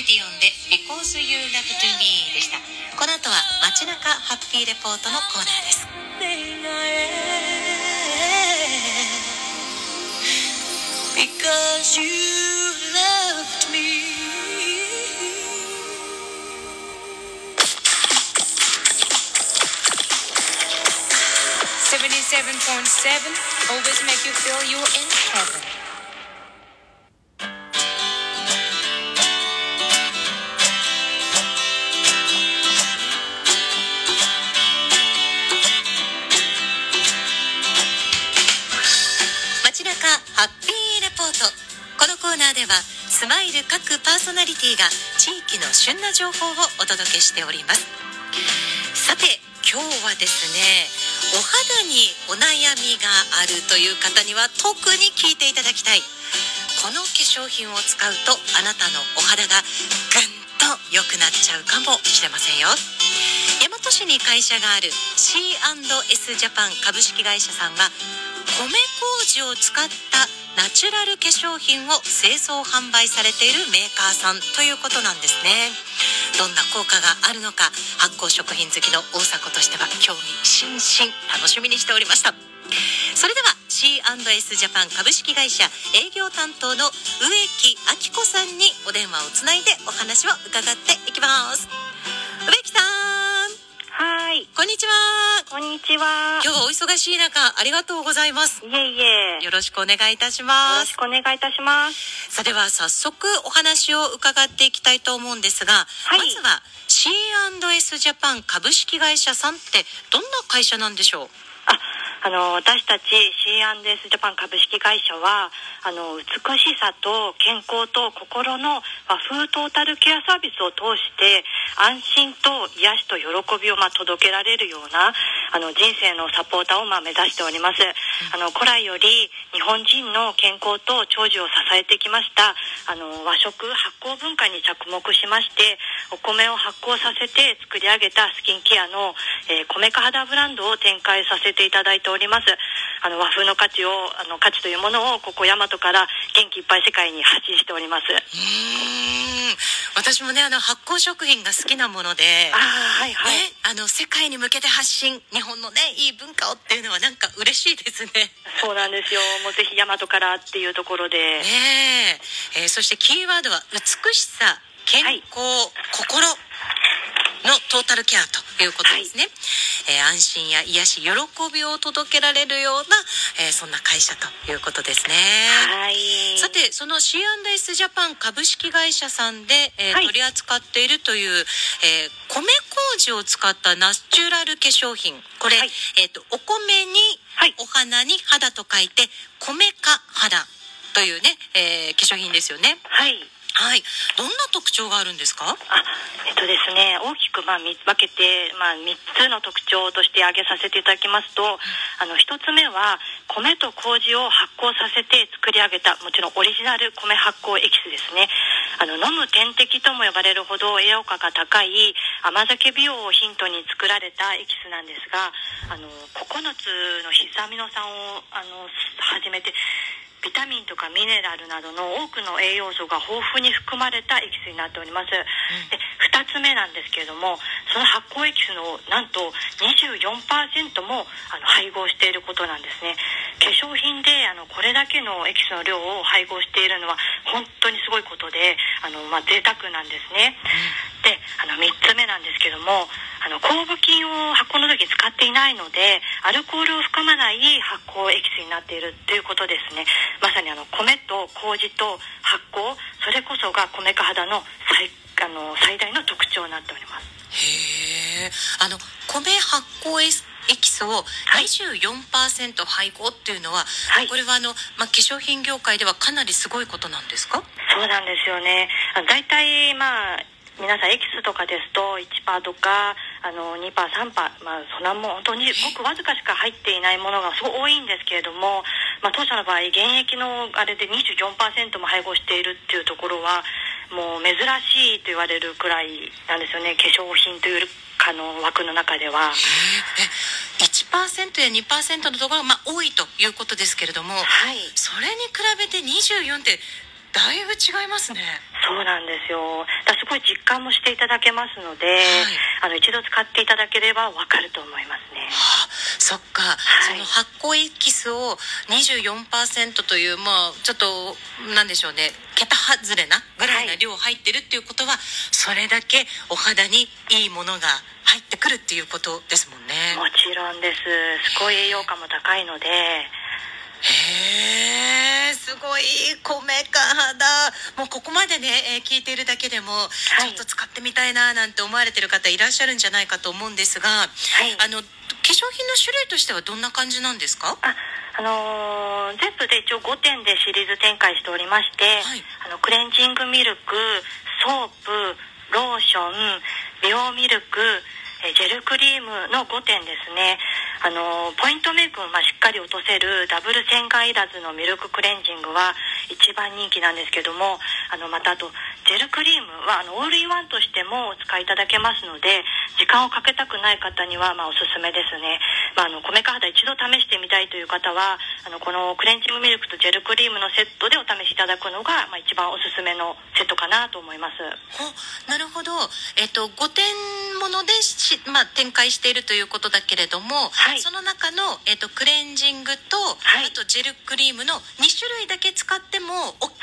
ルディオンで Because You Love to Me でした。この後は街中ハッピーレポートのコーナーです。Because you loved me 77.7 always make you feel you're in heaven。 街中ハッピーレポート。このコーナーではスマイル各パーソナリティが地域の旬な情報をお届けしております。さて今日はですね、お肌にお悩みがあるという方には特に聞いていただきたい。この化粧品を使うとあなたのお肌がぐんと良くなっちゃうかもしれませんよ。大和市に会社がある C&S ジャパン株式会社さんは米麹を使ったナチュラル化粧品を製造販売されているメーカーさんということなんですね。どんな効果があるのか、発酵食品好きの大迫としては興味津々、楽しみにしておりました。それでは C&S ジャパン株式会社営業担当の植木明子さんにお電話をつないでお話を伺っていきます。植木さん、 はい、 こんにちは。 こんにちは。 今日はお忙しい中ありがとうございます。 いえいえ、 よろしくお願いいたしよます。 ろしくお願いいたします。 さあでは早速お話を伺っていきたいと思うんですが、 はい、 まずは C&S ジャパン株式会社さんってどんな会社なんでしょう？ 私たち C&S ジャパン株式会社は美しさと健康と心の和風トータルケアサービスを通して安心と癒しと喜びを届けられるような人生のサポーターを目指しております。古来より日本人の健康と長寿を支えてきました和食発酵文化に着目しまして、お米を発酵させて作り上げたスキンケアの、米化肌ブランドを展開させていただいております。和風の価値というものをここ大和から元気いっぱい世界に発信しております。 私もね発酵食品が好きなもので、 はいはい、 ね、世界に向けて発信、日本のねいい文化をっていうのはなんか嬉しいですね。 そうなんですよ。もうぜひ大和からっていうところで、 そしてキーワードは美しさ、健康、心のトータルケアということですね。安心や癒し、喜びを届けられるような、そんな会社ということですね。 はい。 さてその C&S ジャパン株式会社さんで、取り扱っているという、米麹を使ったナチュラル化粧品、これ、お米に、お花に肌と書いて米化肌というね、化粧品ですよね。はい、どんな特徴があるんですか？ ですね、大きく分けて、3つの特徴として挙げさせていただきますと、1つ目は米と麹を発酵させて作り上げた、もちろんオリジナル米発酵エキスですね。飲む点滴とも呼ばれるほど栄養価が高い甘酒美容をヒントに作られたエキスなんですが、9つの必須アミノ酸をはじめてビタミンとかミネラルなどの多くの栄養素が豊富に含まれたエキスになっております。で、2つ目なんですけれども、その発酵エキスのなんと 24% も配合していることなんですね。化粧品でこれだけのエキスの量を配合しているのは本当にすごいことで贅沢なんですね。で、3つ目なんですけども、酵母菌を発酵の時に使っていないのでアルコールを含まない発酵エキスになっているということですね。まさに米と麹と発酵、それこそが米化肌の最大の特徴になっております。 へー、米発酵エキスを 24% 配合っていうのは、これは化粧品業界ではかなりすごいことなんですか？ そうなんですよね。だいたい皆さんエキスとかですと 1% とか2%、3%、そんなもん本当にごくわずかしか入っていないものがすごい多いんですけれども、当社の場合現役のあれで 24% も配合しているっていうところはもう珍しいと言われるくらいなんですよね。化粧品という枠の中では。 1% や 2% のところが多いということですけれども、それに比べて24ってだいぶ違いますね。 そうなんですよ。だからすごい実感もしていただけますので、一度使っていただければ分かると思いますね。 そっか、その発酵エキスを 24% という、ちょっとなんでしょうね、桁外れなぐらいな量入ってるっていうことは、それだけお肌にいいものが入ってくるっていうことですもんね。 もちろんです。すごい栄養価も高いので。 へー、すごい米か肌。もうここまでね、聞いているだけでも、ちょっと使ってみたいななんて思われてる方いらっしゃるんじゃないかと思うんですが、化粧品の種類としてはどんな感じなんですか？ 全部で一応5点でシリーズ展開しておりまして、クレンジングミルク、ソープ、ローション、美容ミルク、ジェルクリームの5点ですね。ポイントメイクをしっかり落とせるダブル洗顔いらずのミルククレンジングは一番人気なんですけども、またあとジェルクリームはオールインワンとしてもお使いいただけますので、時間をかけたくない方にはおすすめですね。米か肌一度試してみたいという方は、このクレンジングミルクとジェルクリームのセットでお試しいただくのが、一番おすすめのセットかなと思います。 なるほど。5点もので展開しているということだけれども、その中の、クレンジングと、あとジェルクリームの2種類だけ使っても OK。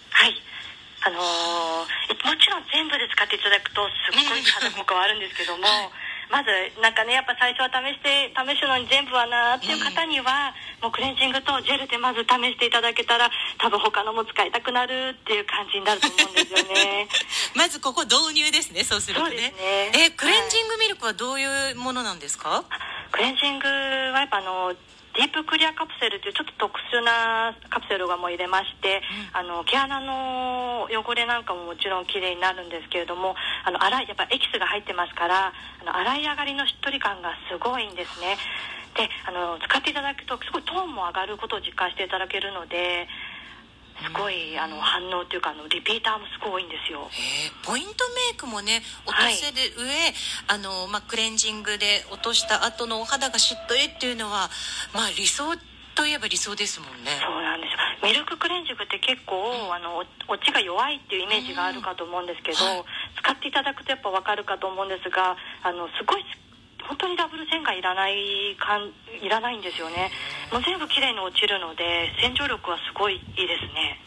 もちろん全部で使っていただくとすっごい肌効果はあるんですけども、まずやっぱ最初は試すのに全部はなっていう方には、もうクレンジングとジェルでまず試していただけたら、多分他のも使いたくなるっていう感じになると思うんですよね。 まずここ導入ですね。そうするとね。そうですね。クレンジングミルクはどういうものなんですか？ クレンジングはやっぱディープクリアカプセルというちょっと特殊なカプセルがもう入れまして、毛穴の汚れなんかももちろんきれいになるんですけれども、やっぱエキスが入ってますから、洗い上がりのしっとり感がすごいんですね。で使っていただくとすごいトーンも上がることを実感していただけるので、すごい反応というかリピーターもすごい多いんですよ。 ポイントメイクもね、落とせで上、クレンジングで落とした後のお肌がしっとりっていうのは、理想といえば理想ですもんね。そうなんですよ。 ミルククレンジングって結構、落ちが弱いっていうイメージがあるかと思うんですけど、使っていただくとやっぱ分かるかと思うんですが、すごい本当にダブル洗顔いらないんですよね。もう全部きれいに落ちるので、洗浄力はすごいいいですね。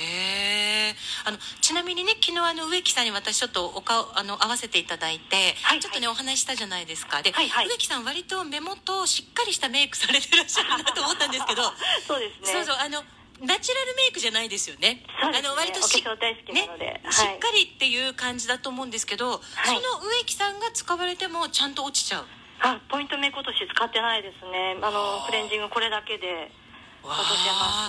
ちなみにね、昨日植木さんに私ちょっと合わせていただいて、ちょっとねお話したじゃないですか。で、植木さん割と目元しっかりしたメイクされてらっしゃるなと思ったんですけどそうですね。 ナチュラルメイクじゃないですよね。 そうですね。 割とお化粧大好きなので、 しっかりっていう感じだと思うんですけど、その植木さんが使われてもちゃんと落ちちゃう？ ポイントメイク落とし使ってないですね。クレンジングこれだけで落とせます。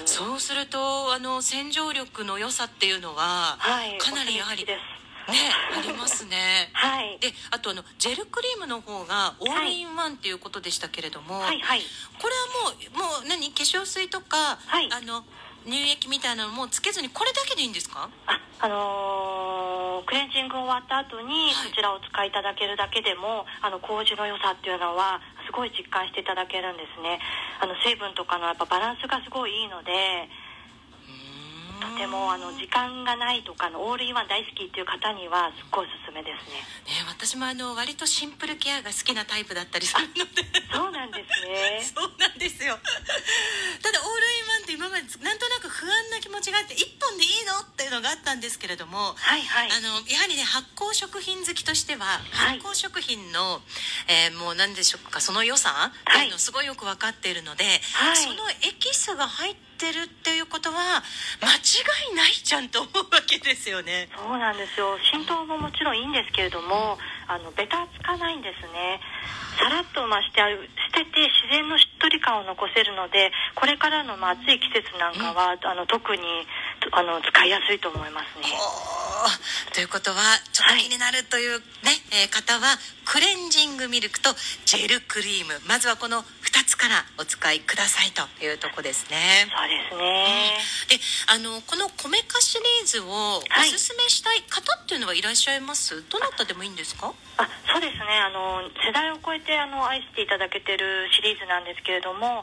そうすると洗浄力の良さっていうのは、かなりやはりありますね。で、あとジェルクリームの方がオールインワンっていうことでしたけれども、これはもう化粧水とか、乳液みたいなのもつけずにこれだけでいいんですか？ クレンジング終わった後にこちらをお使いいただけるだけでも、麹の良さっていうのはすごい実感していただけるんですね。成分とかのやっぱバランスがすごいいいので、とても時間がないとかオールインワン大好きっていう方にはすっごいおすすめですね。 私も割とシンプルケアが好きなタイプだったりするのでそうなんですね。 そうなんですよ。ただオールインワンって今までなんとなく不安な気持ちがあって、1本でいいのっていうのがあったんですけれども、やはりね、発酵食品好きとしては、発酵食品の、もう何でしょうか、その良さっていうのをすごいよく分かっているので、そのエキスが入ってるっていうことは間違いないじゃんと思うわけですよね。 そうなんですよ。浸透ももちろんいいんですけれども、ベタつかないんですね。さらっと捨てて自然のしっとり感を残せるので、これからの暑い季節なんかは、特に使いやすいと思いますね。 ということはちょっと気になるという、方はクレンジングミルクとジェルクリーム、まずはこの2つからお使いくださいというとこですね。 そうですね。 で、この米化シリーズをおすすめしたい方っていうのはいらっしゃいます？どなたでもいいんですか？ そうですね。世代を超えて愛していただけてるシリーズなんですけれども、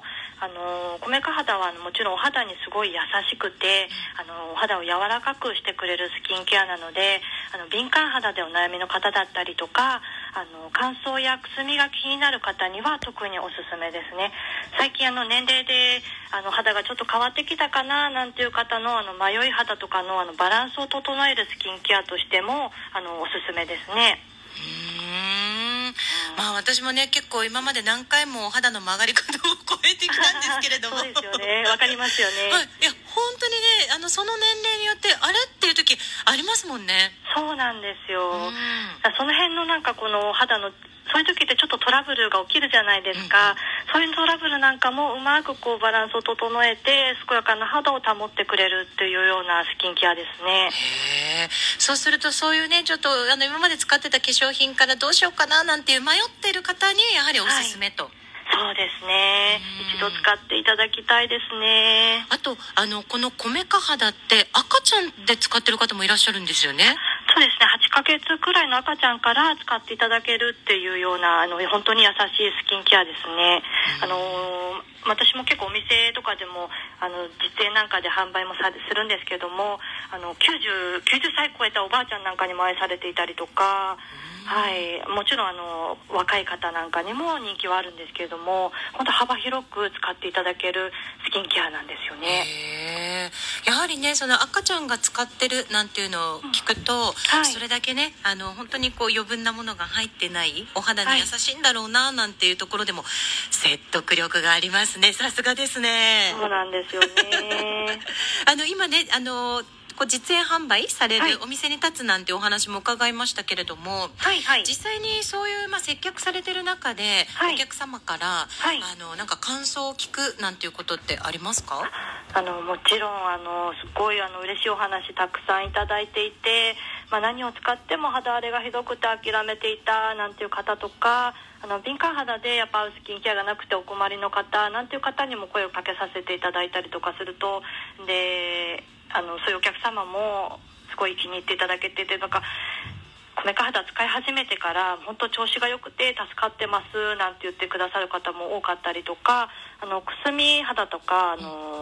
米化肌はもちろんお肌にすごい優しくてお肌を柔らかくしてくれるスキンケアなので敏感肌でお悩みの方だったりとか乾燥やくすみが気になる方には特におすすめですね。最近年齢で肌がちょっと変わってきたかななんていう方の迷い肌とかのバランスを整えるスキンケアとしてもおすすめですね。 まあ私もね結構今まで何回もお肌の曲がり角を超えてきたんですけれどもそうですよね、わかりますよね、 はい、いや本当にねその年齢によってあれっていう時ありますもんね。 そうなんですよ、その辺のこの肌のそういう時ってちょっとトラブルが起きるじゃないですか、そういうトラブルなんかもうまくバランスを整えて健やかな肌を保ってくれるっていうようなスキンケアですね。 へー、そうするとそういうねちょっと今まで使ってた化粧品からどうしようかななんていう迷ってる方にやはりおすすめと、 そうですね、一度使っていただきたいですね。 あとこの米化肌って赤ちゃんで使ってる方もいらっしゃるんですよね。 そうですね、8ヶ月くらいの赤ちゃんから使っていただけるっていうような本当に優しいスキンケアですね。私も結構お店とかでも実演なんかで販売もするんですけども90歳超えたおばあちゃんなんかにも愛されていたりとか、はい、もちろん若い方なんかにも人気はあるんですけれども本当幅広く使っていただけるスキンケアなんですよね。 やはりねその赤ちゃんが使ってるなんていうのを聞くと、それだけね本当に余分なものが入ってないお肌に優しいんだろうななんていうところでも説得力がありますね。さすがですね。 そうなんですよね今ね実演販売されるお店に立つなんてお話も伺いましたけれども、実際にそういう接客されてる中で、お客様から、なんか感想を聞くなんていうことってありますか？ もちろんすごい嬉しいお話たくさんいただいていて、何を使っても肌荒れがひどくて諦めていたなんていう方とか敏感肌でやっぱスキンケアがなくてお困りの方なんていう方にも声をかけさせていただいたりとかするとでそういうお客様もすごい気に入っていただけてて米化肌使い始めてから本当調子が良くて助かってますなんて言ってくださる方も多かったりとかくすみ肌とか、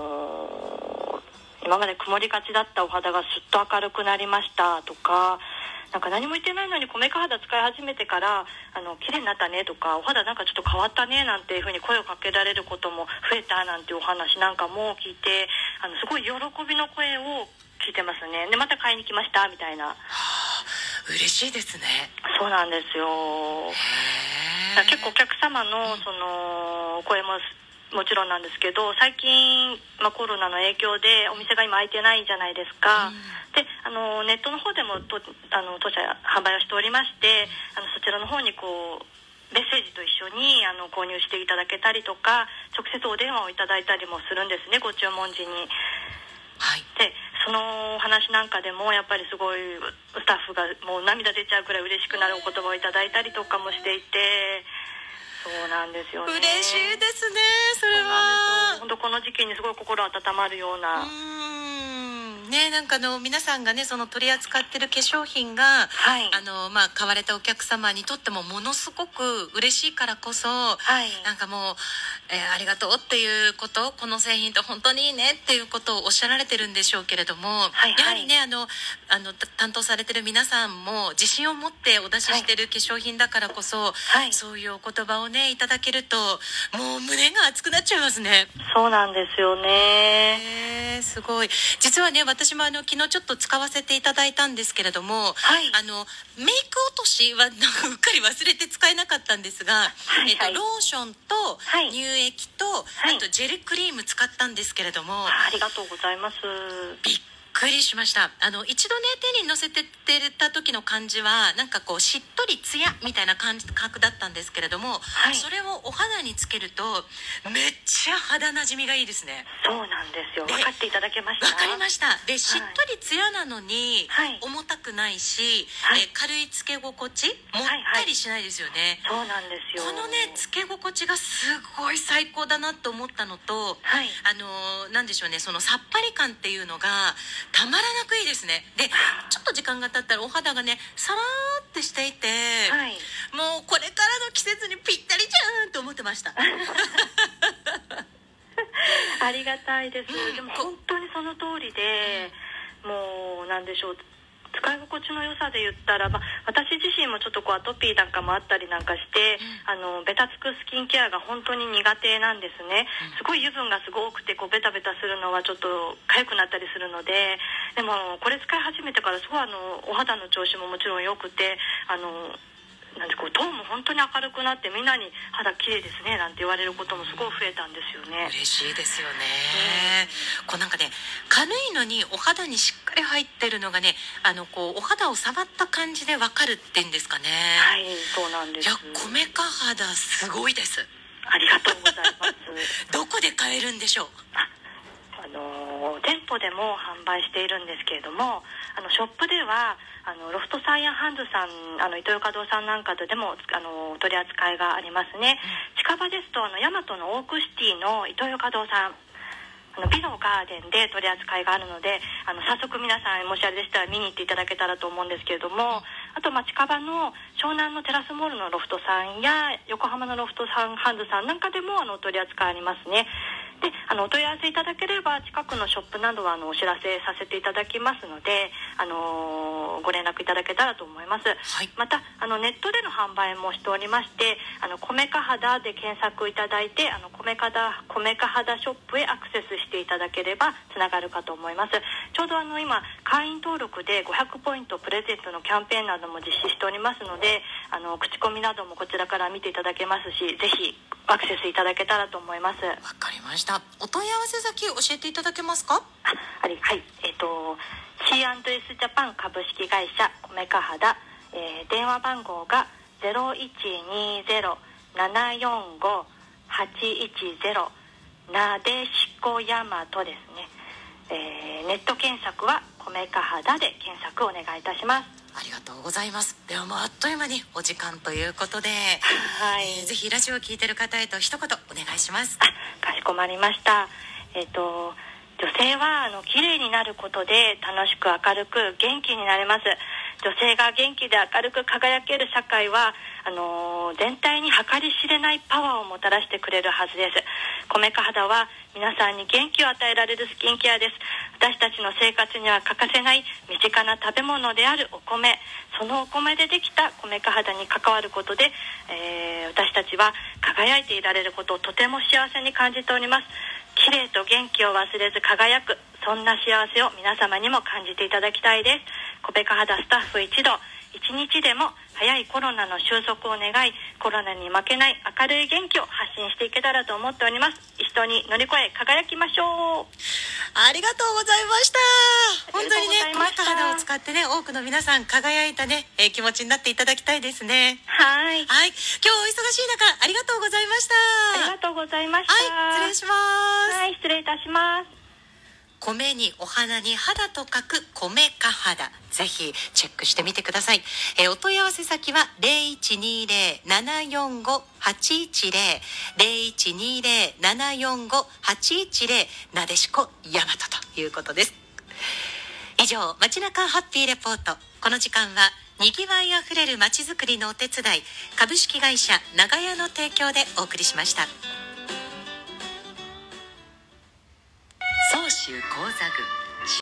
今まで曇りがちだったお肌がすっと明るくなりましたとか何も言ってないのに米化肌使い始めてから綺麗になったねとかお肌ちょっと変わったねなんていう風に声をかけられることも増えたなんていうお話なんかも聞いてすごい喜びの声を聞いてますね。でまた買いに来ましたみたいな、 嬉しいですね。 そうなんですよ。結構お客様のその声ももちろんなんですけど最近、コロナの影響でお店が今開いてないじゃないですか、でネットの方でも当社販売をしておりましてそちらの方にメッセージと一緒に購入していただけたりとか直接お電話をいただいたりもするんですね、ご注文時に。でそのお話なんかでもやっぱりすごいスタッフがもう涙出ちゃうくらい嬉しくなるお言葉をいただいたりとかもしていて、そうなんですよね。 嬉しいですね。それは本当この時期にすごい心温まるようなね、皆さんがねその取り扱ってる化粧品が、買われたお客様にとってもものすごく嬉しいからこそ、もう、ありがとうっていうことこの製品って本当にいいねっていうことをおっしゃられてるんでしょうけれども、やはりね担当されてる皆さんも自信を持ってお出ししてる化粧品だからこそ、そういうお言葉をねいただけるともう胸が熱くなっちゃいますね。 そうなんですよね。 すごい。実はね私も昨日ちょっと使わせていただいたんですけれども、メイク落としはうっかり忘れて使えなかったんですが、ローションと乳液と、あとジェルクリーム使ったんですけれども、 ありがとうございます。 びっくりしました。一度ね手に乗せてた時の感じはしっとりツヤみたいな感覚だったんですけれども、それをお肌につけるとめっちゃ肌なじみがいいですね。 そうなんですよ。分かっていただけました？ 分かりました。でしっとりツヤなのに、重たくないし、軽いつけ心地もったりしないですよね。 そうなんですよ。 このねつけ心地がすごい最高だなと思ったのと、なんでしょうねそのさっぱり感っていうのがたまらなくいいですね。でちょっと時間が経ったらお肌がねサラーってしていて、もうこれからの季節にぴったりじゃんと思ってましたありがたいです、でも本当にその通りで、もうなんでしょう、使い心地の良さで言ったら、私自身もちょっとアトピーなんかもあったりなんかして、ベタつくスキンケアが本当に苦手なんですね。すごい油分がすごくてベタベタするのはちょっと痒くなったりするので、でもこれ使い始めてからすごいお肌の調子ももちろん良くて、なんでトーンも本当に明るくなって、みんなに肌綺麗ですねなんて言われることもすごい増えたんですよね。 嬉しいですよね。なんかね、軽いのにお肌にしっかり入ってるのがね、お肌を触った感じで分かるっていうんですかね。 はい、そうなんです。 いや、コメカ肌すごいです。 ありがとうございますどこで買えるんでしょう？ 店舗でも販売しているんですけれども、ショップではロフトさんやハンズさん、イトーヨーカドーさんなんかでも取り扱いがありますね。近場ですとヤマトのオークシティのイトーヨーカドーさん、美のガーデンで取り扱いがあるので、早速皆さんもしあれでしたら見に行っていただけたらと思うんですけれども、あと近場の湘南のテラスモールのロフトさんや横浜のロフトさん、ハンズさんなんかでも取り扱いありますね。で、お問い合わせいただければ近くのショップなどはお知らせさせていただきますので、ご連絡いただけたらと思います、はい、またネットでの販売もしておりまして、コメカ肌で検索いただいてコメカ肌ショップへアクセスしていただければつながるかと思います。ちょうど今会員登録で500ポイントプレゼントのキャンペーンなども実施しておりますので、口コミなどもこちらから見ていただけますし、ぜひアクセスいただけたらと思います。 わかりました。お問い合わせ先教えていただけますか？ はい、C&S ジャパン株式会社コメカ肌、電話番号が 0120-745-810 なでしこヤマトですね。ネット検索はコメカ肌で検索お願いいたします。 ありがとうございます。ではもうあっという間にお時間ということで、はい、ぜひラジオを聞いてる方へと一言お願いします。 かしこまりました。女性は綺麗になることで楽しく明るく元気になれます。女性が元気で明るく輝ける社会は全体に計り知れないパワーをもたらしてくれるはずです。コメカ肌は皆さんに元気を与えられるスキンケアです。私たちの生活には欠かせない身近な食べ物であるお米、そのお米でできたコメカ肌に関わることで、私たちは輝いていられることをとても幸せに感じております。綺麗と元気を忘れず輝く、そんな幸せを皆様にも感じていただきたいです。コメカ肌スタッフ一同、一日でも早いコロナの収束を願い、コロナに負けない明るい元気を発信していけたらと思っております。一緒に乗り越え輝きましょう。 ありがとうございました。本当にね、コメカ肌を使ってね、多くの皆さん輝いたね、気持ちになっていただきたいですね。 はい、 はい、今日お忙しい中ありがとうございました。 ありがとうございました。 はい、失礼します。 はい、失礼いたします。 米にお花に肌と書くコメカ肌、ぜひチェックしてみてください。お問い合わせ先は 0120-745-810 0120-745-810 なでしこヤマトということです。以上、街中ハッピーレポート。この時間はにぎわいあふれる街づくりのお手伝い、株式会社長屋の提供でお送りしました。 総州高座宮